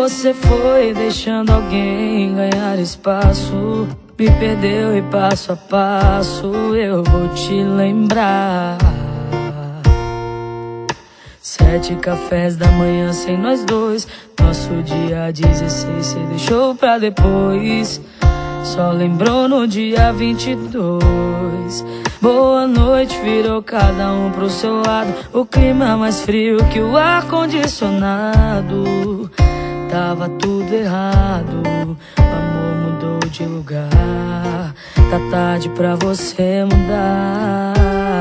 você foi deixando alguém ganhar espaço. Me perdeu e passo a passo eu vou te lembrar. 7 cafés da manhã sem nós dois. Nosso dia 16 cê deixou pra depois. Só lembrou no dia 22. Boa noite virou cada um pro seu lado. O clima mais frio que o ar-condicionado. Tava tudo errado, o amor mudou de lugar. Tá tarde pra você mudar.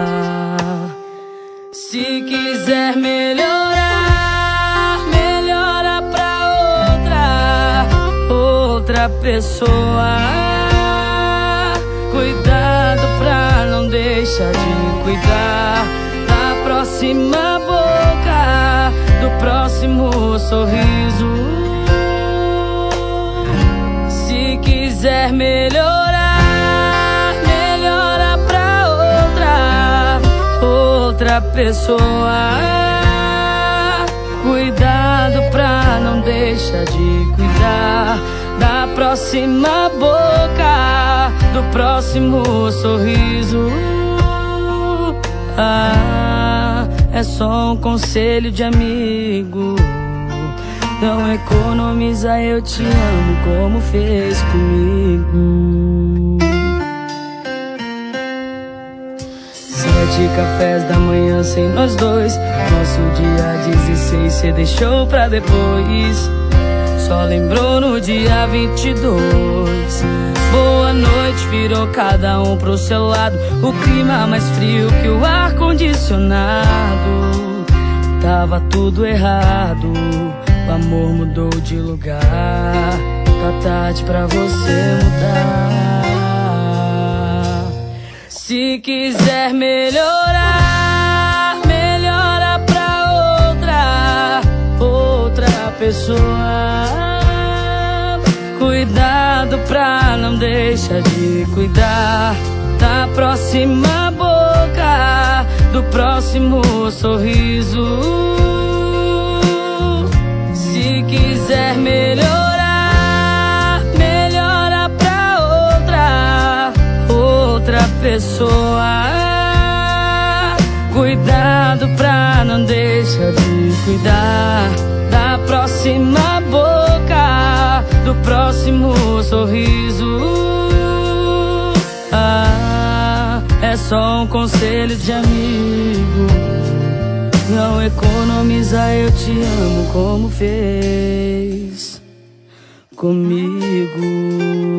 Se quiser melhorar, melhora pra outra pessoa. Cuidado pra não deixar de cuidar da próxima boca, do próximo sorriso. Se quiser melhorar, melhora pra outra pessoa. Cuidado pra não deixar de cuidar da próxima boca, do próximo sorriso. É só um conselho de amigo. Não economiza, eu te amo como fez comigo. 7 cafés da manhã sem nós dois. Nosso dia 16 cê deixou pra depois. Só lembrou no dia 22. Boa noite virou cada um pro seu lado. O clima mais frio que o ar-condicionado. Tava tudo errado, o amor mudou de lugar. Tá tarde pra você mudar. Se quiser melhorar, melhora pra outra pessoa. Cuidado pra não deixar de cuidar da próxima boca, do próximo sorriso. Se quiser melhorar, melhora pra outra pessoa. Cuidado pra não deixar de cuidar da próxima boca, do próximo sorriso. É só um conselho de amigo. Não economiza, eu te amo como fez comigo.